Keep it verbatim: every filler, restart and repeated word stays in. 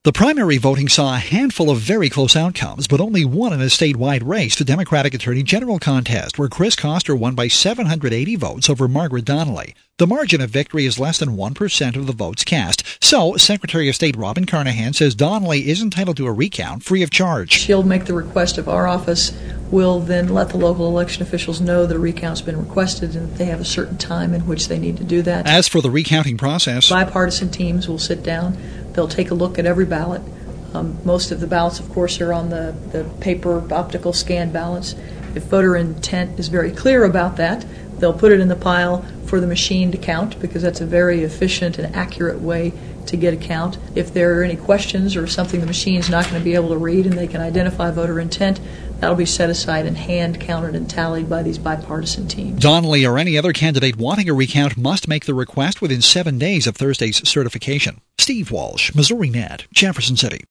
The primary voting saw a handful of very close outcomes, but only one in a statewide race, the Democratic Attorney General contest, where Chris Koster won by seven hundred eighty votes over Margaret Donnelly. The margin of victory is less than one percent of the votes cast. So, Secretary of State Robin Carnahan says Donnelly is entitled to a recount free of charge. She'll make the request of our office. We'll then let the local election officials know that a recount's been requested and that they have a certain time in which they need to do that. As for the recounting process, bipartisan teams will sit down. They'll take a look at every ballot. Um, most of the ballots, of course, are on the, the paper optical scan ballots. If voter intent is very clear about that, they'll put it in the pile for the machine to count, because that's a very efficient and accurate way to get a count. If there are any questions or something the machine's not going to be able to read and they can identify voter intent, that'll be set aside and hand counted and tallied by these bipartisan teams. Donnelly or any other candidate wanting a recount must make the request within seven days of Thursday's certification. Steve Walsh, Missouri Net, Jefferson City.